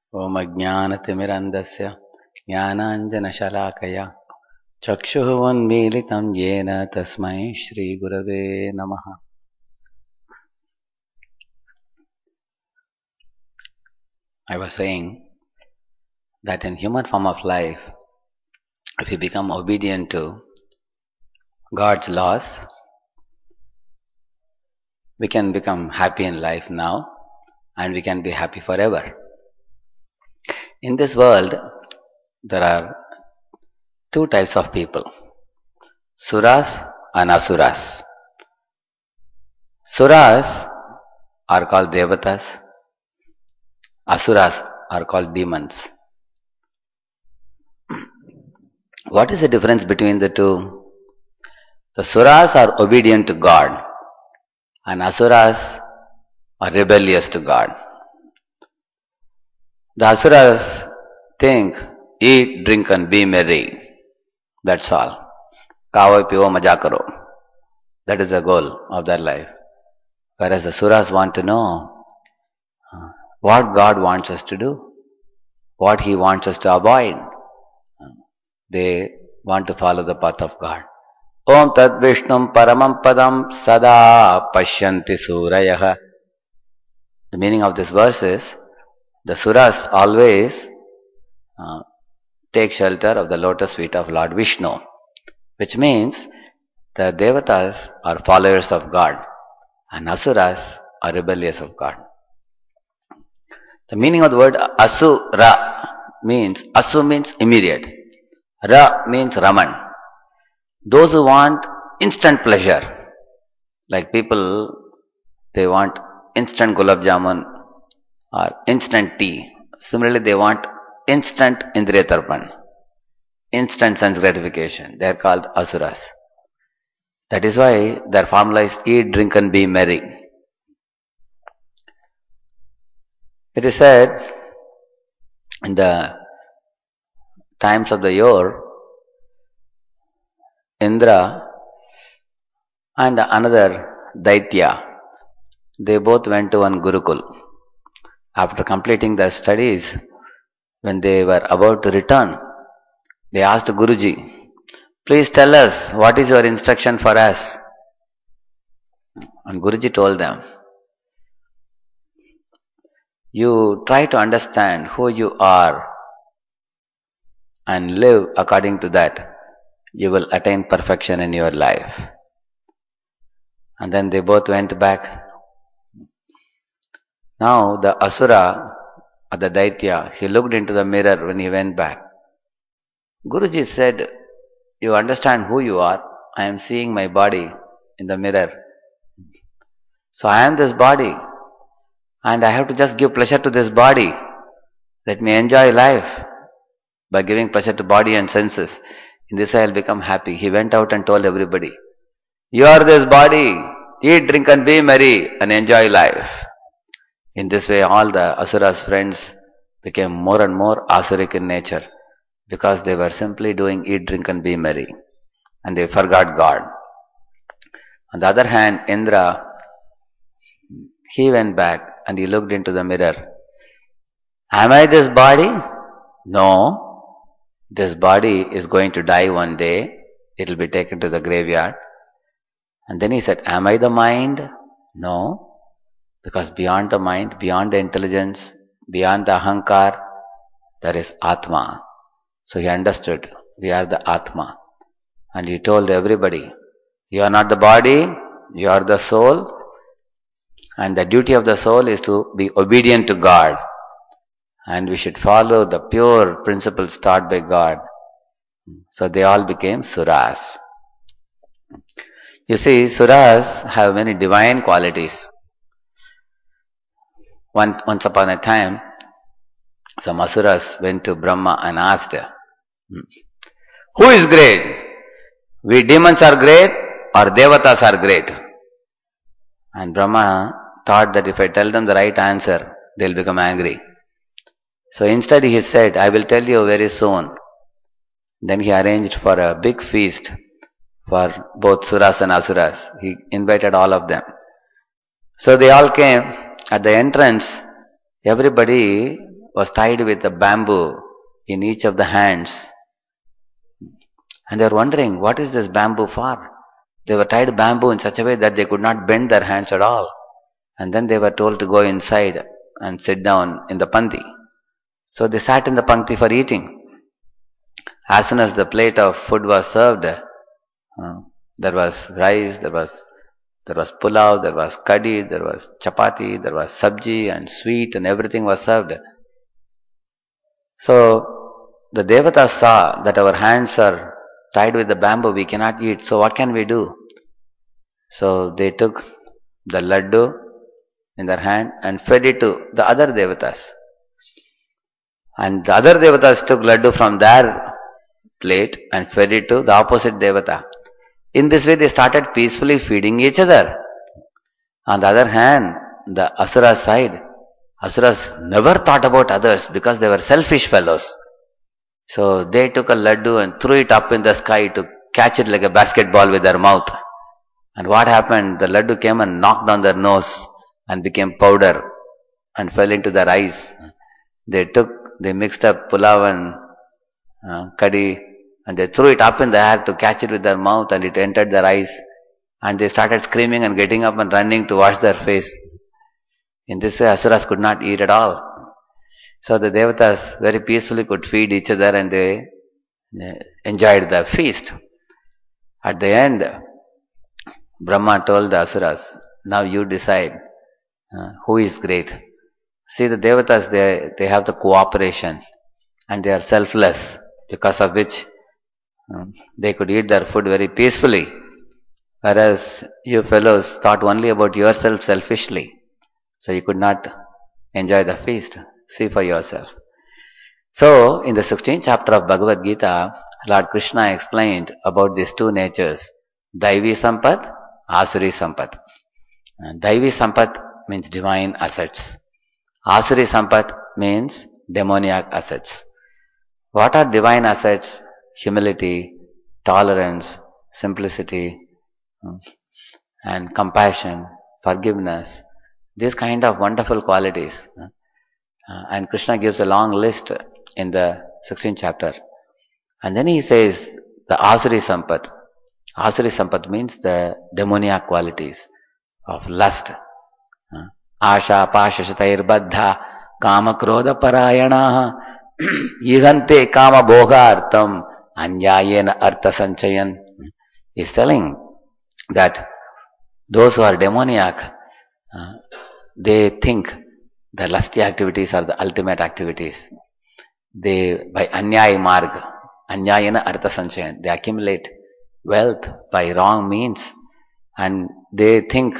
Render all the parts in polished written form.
Om Ajnanatimirandasya Jnananjanashalakaya Chakshuvunmilitam Yena Tasmai Shri Gurave Namaha. I was saying that in human form of life, if we become obedient to God's laws, we can become happy in life now and we can be happy forever. In this world, there are two types of people, Suras and Asuras. Suras are called Devatas, Asuras are called demons. What is the difference between the two? The Suras are obedient to God and Asuras are rebellious to God. The Asuras think, eat, drink and be merry. That's all. Kavo, pivo, maja karo. That is the goal of their life. Whereas the Suras want to know what God wants us to do, what He wants us to avoid. They want to follow the path of God. Om Tad Vishnum Paramam Padam Sada Pashyanti Surayah. The meaning of this verse is, the Suras always take shelter of the lotus feet of Lord Vishnu, which means the Devatas are followers of God and Asuras are rebellious of God. The meaning of the word Asura means, Asu means immediate, Ra means Raman. Those who want instant pleasure, like people, they want instant gulab jamun or instant tea. Similarly, they want instant indriya tarpan, instant sense gratification. They are called Asuras. That is why their formula is eat, drink and be merry. It is said in the times of the yore, Indra and another Daitya, they both went to one Gurukul. After completing their studies, when they were about to return, they asked Guruji, please tell us what is your instruction for us. And Guruji told them, you try to understand who you are and live according to that. You will attain perfection in your life. And then they both went back. Now the Asura or the Daitya, he looked into the mirror when he went back. Guruji said, you understand who you are. I am seeing my body in the mirror. So I am this body and I have to just give pleasure to this body. Let me enjoy life by giving pleasure to body and senses. In this way I will become happy. He went out and told everybody, you are this body, eat, drink and be merry and enjoy life. In this way all the Asura's friends became more and more Asuric in nature because they were simply doing eat, drink and be merry and they forgot God. On the other hand, Indra, he went back and he looked into the mirror. Am I this body? No. This body is going to die one day. It will be taken to the graveyard. And then he said, am I the mind? No. Because beyond the mind, beyond the intelligence, beyond the ahankar, there is Atma. So he understood, we are the Atma. And he told everybody, you are not the body, you are the soul. And the duty of the soul is to be obedient to God. And we should follow the pure principles taught by God. So they all became Suras. You see, Suras have many divine qualities. Once upon a time, some Asuras went to Brahma and asked, who is great? We demons are great or Devatas are great? And Brahma thought that if I tell them the right answer, they will become angry. So instead he said, I will tell you very soon. Then he arranged for a big feast for both Suras and Asuras. He invited all of them. So they all came. At the entrance, everybody was tied with a bamboo in each of the hands. And they were wondering, what is this bamboo for? They were tied bamboo in such a way that they could not bend their hands at all. And then they were told to go inside and sit down in the panti. So they sat in the panti for eating. As soon as the plate of food was served, there was rice, there was pulao, there was kadhi, there was chapati, there was sabji and sweet, and everything was served. So the devatas saw that our hands are tied with the bamboo, we cannot eat. So what can we do? So they took the laddu in their hand and fed it to the other devatas. And the other devatas took laddu from their plate and fed it to the opposite devata. In this way, they started peacefully feeding each other. On the other hand, the Asura side, Asuras never thought about others because they were selfish fellows. So they took a laddu and threw it up in the sky to catch it like a basketball with their mouth. And what happened? The laddu came and knocked on their nose and became powder and fell into their eyes. They mixed up pulav and kadhi, and they threw it up in the air to catch it with their mouth, and it entered their eyes. And they started screaming and getting up and running to wash their face. In this way, Asuras could not eat at all. So the devatas very peacefully could feed each other, and they enjoyed the feast. At the end, Brahma told the Asuras, now you decide who is great. See, the devatas, they have the cooperation and they are selfless, because of which they could eat their food very peacefully. Whereas you fellows thought only about yourself selfishly. So you could not enjoy the feast. See for yourself. So, in the 16th chapter of Bhagavad Gita, Lord Krishna explained about these two natures, Daivi Sampat, Asuri Sampat. Daivi Sampat means divine assets. Asuri Sampat means demoniac assets. What are divine assets? Humility, tolerance, simplicity, and compassion, forgiveness. These kind of wonderful qualities. And Krishna gives a long list in the 16th chapter. And then he says the Asuri Sampat. Asuri Sampat means the demoniac qualities of lust. Asha pasha shatair baddha kama krodha parayana yigante kama bhogartam anyayena artha sanchayan. He's telling that those who are demoniac, they think the lusty activities are the ultimate activities. They, by anyaya marg, anyayena artha sanchayan, they accumulate wealth by wrong means, and they think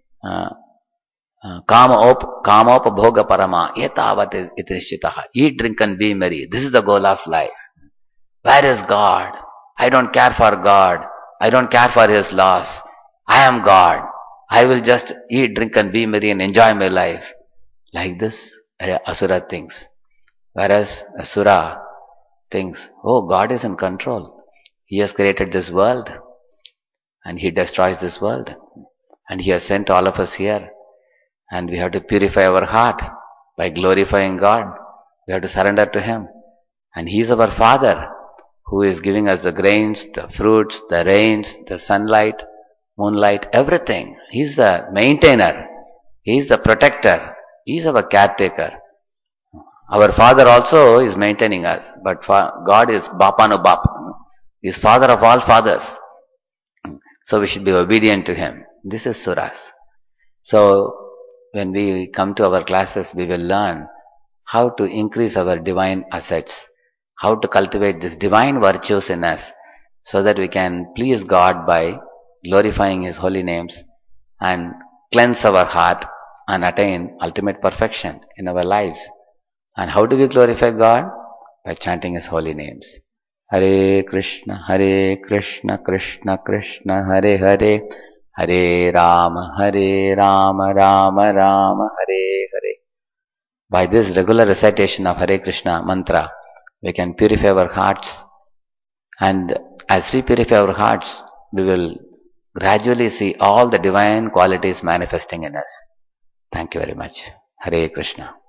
Kama bhoga parama yetavat itrishitaha. Eat, drink and be merry. This is the goal of life. Where is God? I don't care for God. I don't care for His laws. I am God. I will just eat, drink and be merry and enjoy my life. Like this, Asura thinks. Whereas Asura thinks, oh, God is in control. He has created this world and He destroys this world. And He has sent all of us here. And we have to purify our heart by glorifying God. We have to surrender to Him. And He is our Father who is giving us the grains, the fruits, the rains, the sunlight, moonlight, everything. He is the maintainer. He is the protector. He is our caretaker. Our Father also is maintaining us. But God is Bapanu Bap. He is Father of all fathers. So we should be obedient to Him. This is Suras. So, when we come to our classes, we will learn how to increase our divine assets, how to cultivate these divine virtues in us, so that we can please God by glorifying His holy names and cleanse our heart and attain ultimate perfection in our lives. And how do we glorify God? By chanting His holy names. Hare Krishna, Krishna Krishna, Hare Hare, Hare Rama, Rama Rama, Hare Hare. By this regular recitation of Hare Krishna mantra, we can purify our hearts. And as we purify our hearts, we will gradually see all the divine qualities manifesting in us. Thank you very much. Hare Krishna.